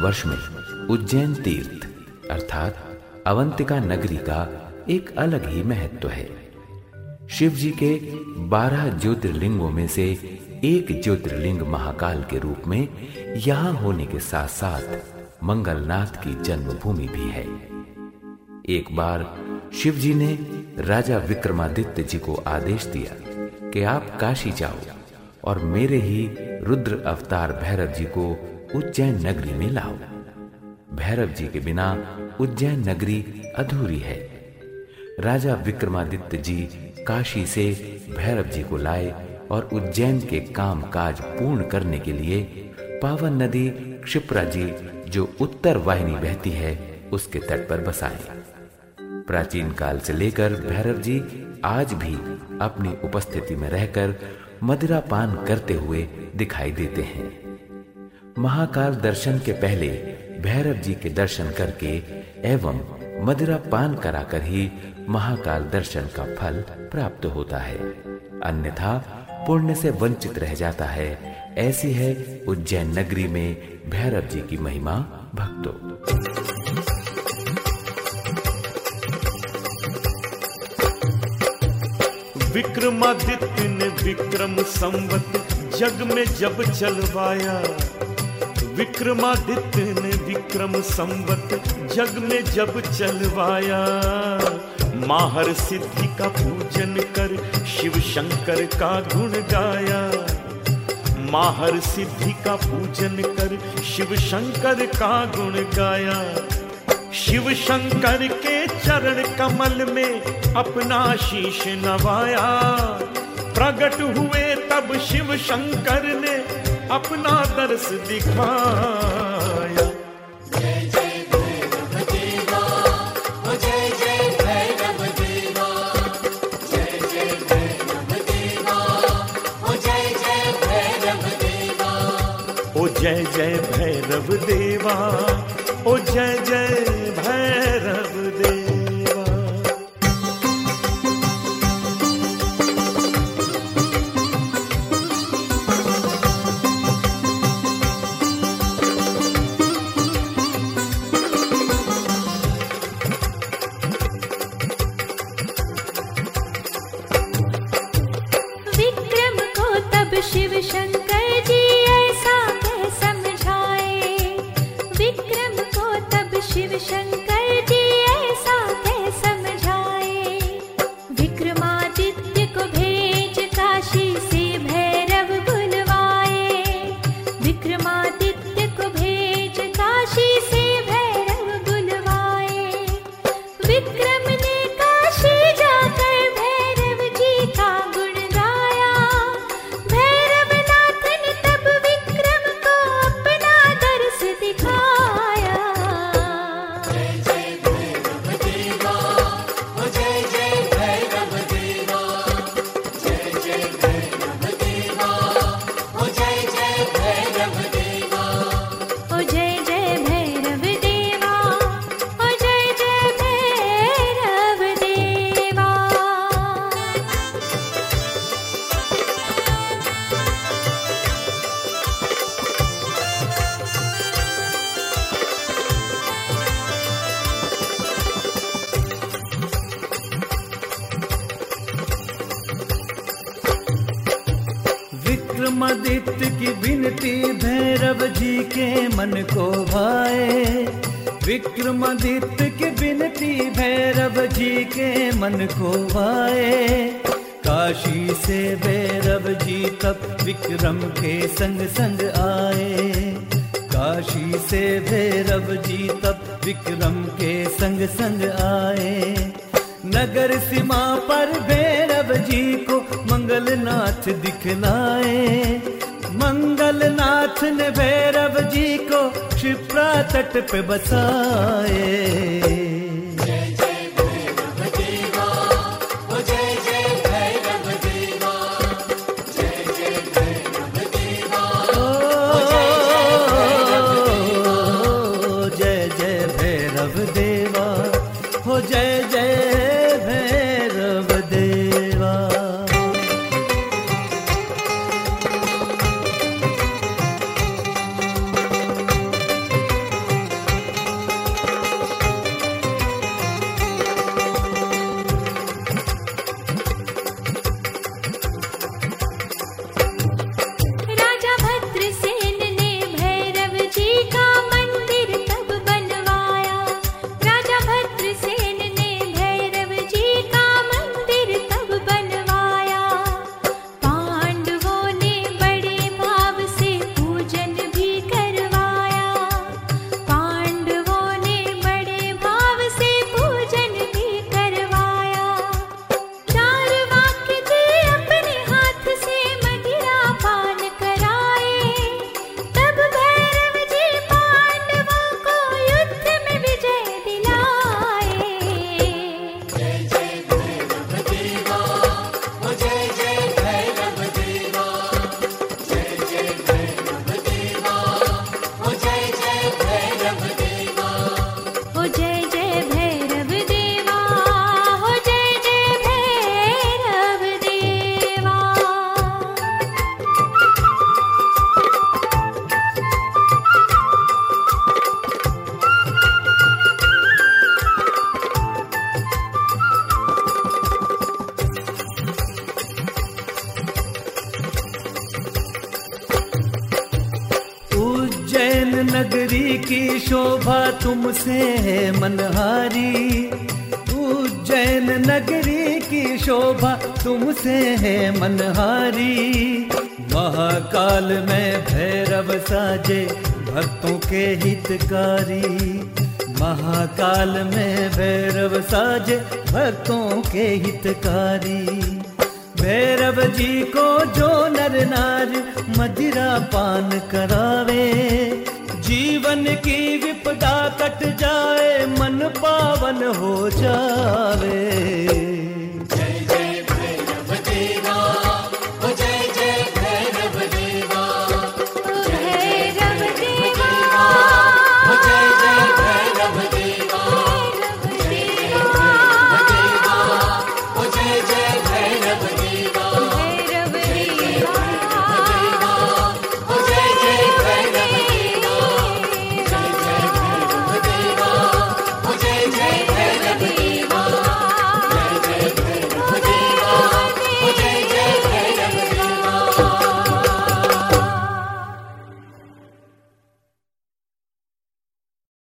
भारतवर्ष में उज्जैन तीर्थ अर्थात अवंतिका नगरी का एक अलग ही महत्व है। शिव जी के 12 ज्योतिर्लिंगों में से एक ज्योतिर्लिंग महाकाल के रूप में यहाँ होने के साथ साथ मंगलनाथ की जन्मभूमि भी है। एक बार शिव जी ने राजा विक्रमादित्य जी को आदेश दिया कि आप काशी जाओ और मेरे ही रुद्र अवतार भैरव जी को उज्जैन नगरी में लाओ। भैरव जी के बिना उज्जैन नगरी अधूरी है। राजा विक्रमादित्य जी काशी से भैरव जी को लाए और उज्जैन के काम काज पूर्ण करने के लिए पावन नदी क्षिप्रा जी जो उत्तर वाहिनी बहती है उसके तट पर बसाए। प्राचीन काल से लेकर भैरव जी आज भी अपनी उपस्थिति में रहकर मदिरा पान करते हुए दिखाई देते हैं। महाकाल दर्शन के पहले भैरव जी के दर्शन करके एवं मदिरा पान कराकर ही महाकाल दर्शन का फल प्राप्त होता है, अन्यथा पुण्य से वंचित रह जाता है। ऐसी है उज्जैन नगरी में भैरव जी की महिमा भक्तों। विक्रमादित्य ने विक्रम संवत जग में जब चलवाया। विक्रमादित्य ने विक्रम संवत जग में जब चलवाया। माहर सिद्धि का पूजन कर शिव शंकर का गुण गाया। माहर सिद्धि का पूजन कर शिव शंकर का गुण गाया। शिव शंकर के चरण कमल में अपना शीश नवाया। प्रकट हुए तब शिव शंकर ने अपना दर्श दिखाया। जय जय भैरव देवा, ओ जय जय भैरव देवा। जय जय भैरव देवा, ओ जय जय भैरव देवा। ओ जय जय भैरव देवा, ओ जय जय भैरव देवा। विक्रम को तब शिव शंकर जी ऐसा कह समझाए। विक्रम को तब शिव शंकर जी ऐसा कह समझाए। विक्रमादित्य को भेज काशी से भैरव बुलवाए। विक्रमादित्य को भेज काशी से भैरव बुलवाए। विक्रम ने काशी जाकर भैरव जी का गुण गाया। भैरवनाथ ने तब विक्रम को अपना दर्श दिखाया। जय जय भैरव देवा, ओ जय जय भैरव देवा। जय जय भैरव देवा, ओ जय जय भैरव देवा। ओ जय जय भैरव देवा, ओ जय जय भैरव देवा। विक्रमादित्य की विनती भैरव जी के मन को भाए। विक्रमादित्य की विनती भैरव जी के मन को भाए। काशी से भैरव जी तब विक्रम के संग संग आए। काशी से भैरव जी तब विक्रम के संग संग आए। नगर सीमा पर भैरव जी को मंगलनाथ दिखलाए। मंगलनाथ ने भैरव जी को क्षिप्रा तट पे बसाए। जय जय भैरव देवा, ओ जय जय भैरव देवा। जय जय भैरव देवा, ओ जय जय भैरव देवा। जय जय भैरव देवा, हो जय जय भैरव देवा। नगरी की शोभा तुमसे है मनहारी, उज्जैन नगरी की शोभा तुमसे है मनहारी। महाकाल में भैरव साजे भक्तों के हितकारी, महाकाल में भैरव साजे भक्तों के हितकारी। भैरव जी को जो नर नारी मदिरा पान करावे, जीवन की विपदा कट जाए मन पावन हो जावे।